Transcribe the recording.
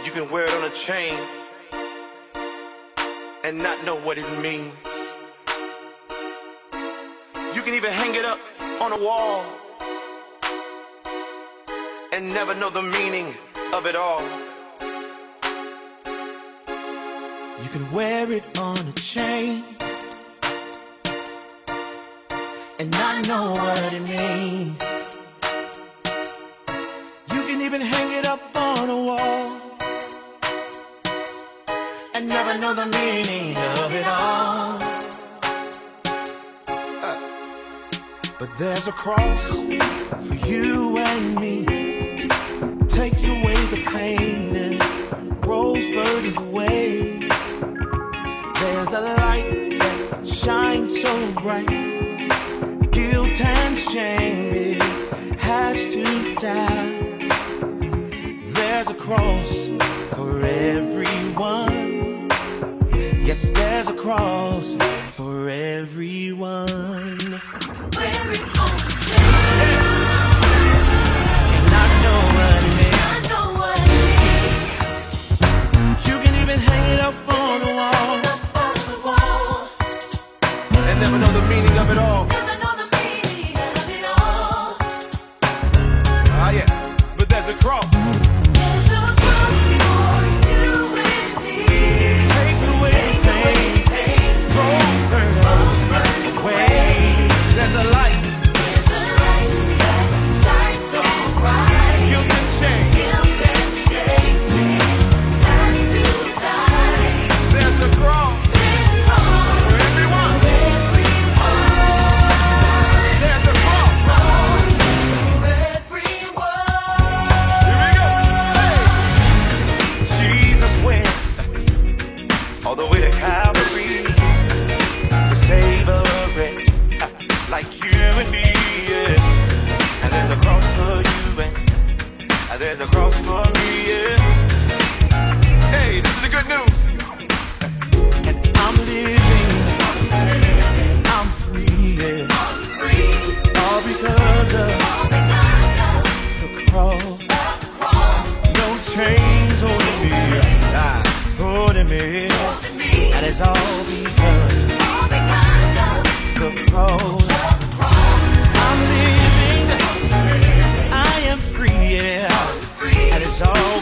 You can wear it on a chain and not know what it means. You can even hang it up on a wall and never know the meaning of it all. You can wear it on a chain and not know what it means. You can even hang it up on a wall and never know the meaning of it all. But there's a cross for you and me. Takes away the pain and rolls burdens away. There's a light that shines so bright. Guilt and shame, it has to die. There's a cross for everyone. Yes, there's a cross for everyone. Wear it on the chain. And I know what it means. I know what it means. You can even hang it up on the wall Up on the wall. and never know the meaning of it all. Never know the meaning of it all. Ah, yeah, but there's a cross. There's a cross for you and me. Takes away the pain, rolls burdens away. There's a light. There's a light that shines so bright. Guilt and shame. Guilt and shame has to die. There's a cross for everyone. There's a cross. Here we go. Hey. Jesus went all the way to Calvary to save a wretch like you and me. Yeah. And there's a cross for you and there's a cross for me. Yeah. Hey, this is the good news. And I'm living, I'm free, yeah. All because of the cross. No chains holding me, holding me. And it's all because the cross. I'm living, I am free, yeah. And it's all